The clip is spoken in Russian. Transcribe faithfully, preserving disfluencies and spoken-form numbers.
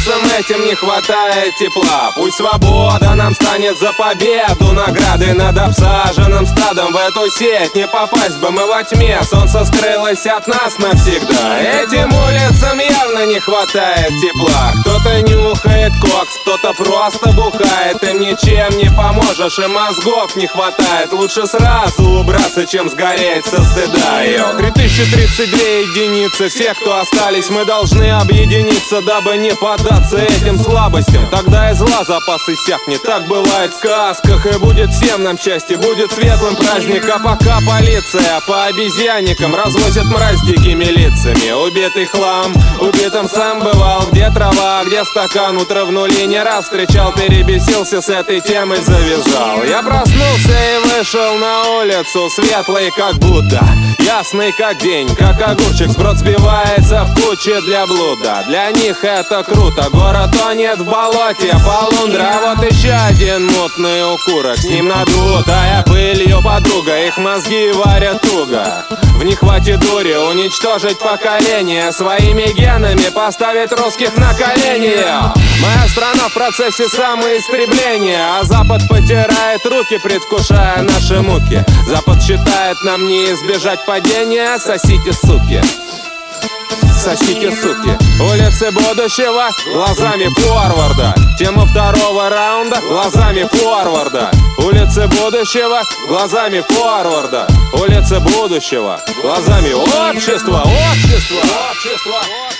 улицам этим не хватает тепла. Пусть свобода нам станет за победу наградой над обсаженным стадом. В эту сеть не попасть бы мы во тьме, солнце скрылось от нас навсегда. Этим улицам явно не хватает тепла. Кто-то нюхает кокс, кто-то просто бухает. Им ничем не поможешь, и мозгов не хватает. Лучше сразу убраться, чем сгореть со стыда. три тысячи тридцать две единицы, все, кто остались, мы должны объединиться, дабы не поддаться этим слабостям. Тогда и зла запас иссякнет, так бывает в сказках. И будет всем нам счастье, будет светлым праздник. А пока полиция по обезьянникам развозит мразь дикими лицами. Убитый хлам, убитым сам бывал. Где трава, где стакан, утро в нули не раз встречал. Перебесился, с этой темой завязал. Я проснулся и вышел на улицу, светлый как будто, ясный как день, как огурчик. Сброд сбивается в куче для блуда. Для них это круто, город тонет в болоте. Полундра, а вот еще один мутный укурок. С ним надутая пылью подруга, их мозги варят туго. В них хватит дури уничтожить поколение, своими генами поставить русских на колени. Моя страна в процессе самоистребления, а Запад потирает руки, предвкушая наши муки. Запад считает нам не избежать падения. Сосите, суки, сосите, суки. Улицы будущего глазами форварда. Тема второго раунда глазами форварда. Улицы будущего глазами форварда. Улицы будущего глазами общества, общества, общества.